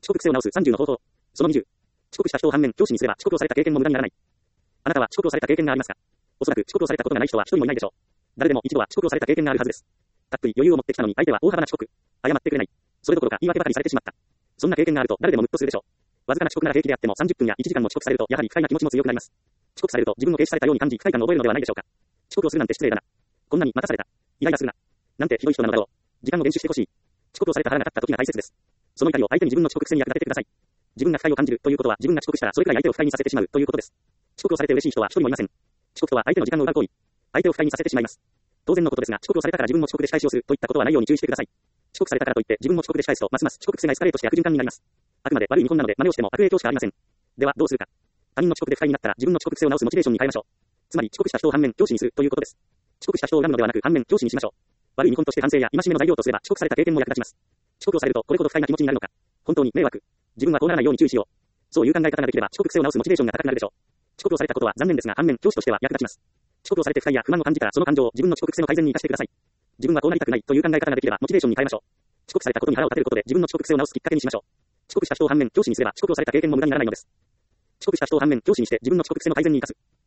遅刻癖を直す30の方法。その20。遅刻した人を反面、上司にすれば遅刻をされた経験も無駄にならない。あなたは遅刻をされた経験がありますか？おそらく遅刻をされたことがない人は一人もいないでしょう。誰でも一度は遅刻をされた経験があるはずです。たっぷり余裕を持ってきたのに相手は大幅な遅刻。謝ってくれない。それどころか言い訳ばかりされてしまった。そんな経験があると誰でもムッとするでしょう。わずかな遅刻なら平気であっても30分や1時間も遅刻されるとやはり不快な気持ちも強くなります。遅刻されると自分を軽視されたように感じ不快感を覚えるのではないでしょうか。遅刻をするなんて失礼だな。こんなに待たされた。イライラするな。なんてひどい人なのだろう。時間を厳守してほしい。遅刻をされた腹が立った時が大切です。その怒りを相手に自分の遅刻癖に役立ててください。自分が不快を感じるということは自分が遅刻したらそれくらい相手を不快にさせてしまうということです。遅刻をされて嬉しい人は一人もいません。遅刻とは相手の時間を奪う行為。相手を不快にさせてしまいます。当然のことですが、遅刻をされたから自分も遅刻で仕返しをするといったことはないように注意してください。遅刻されたからといって自分も遅刻で仕返すとますます遅刻癖がエスカレートして悪循環になります。あくまで悪い見本なので真似をしても悪影響しかありません。ではどうするか。他人の遅刻で不快になったら自分の遅刻癖を直すモチベーションに変えましょう。つまり遅刻した人を反面上司にするということです。遅刻した人を恨むのではなく反面上司にしましょう。悪い見本として反省や戒めの材料とすれば遅刻された経験も役立ちます。遅刻をされるとこれほど不快な気持ちになるのか。本当に迷惑。自分はこうならないように注意しよう。そういう考え方ができれば遅刻癖を直すモチベーションが高くなるでしょう。遅刻をされたことは残念ですが反面上司としては役立ちます。遅刻をされて不快や不満を感じたらその感情を自分の遅刻癖の改善に生かしてください。自分はこうなりたくないという考え方ができればモチベーションに変えましょう。遅刻されたことに腹を立てることで自分の遅刻癖を直すきっかけにしましょう。遅刻した人を反面上司にすれば遅刻をされた経験も無駄にならないのです。遅刻した人を反面上司にして自分の遅刻癖の改善に生かす。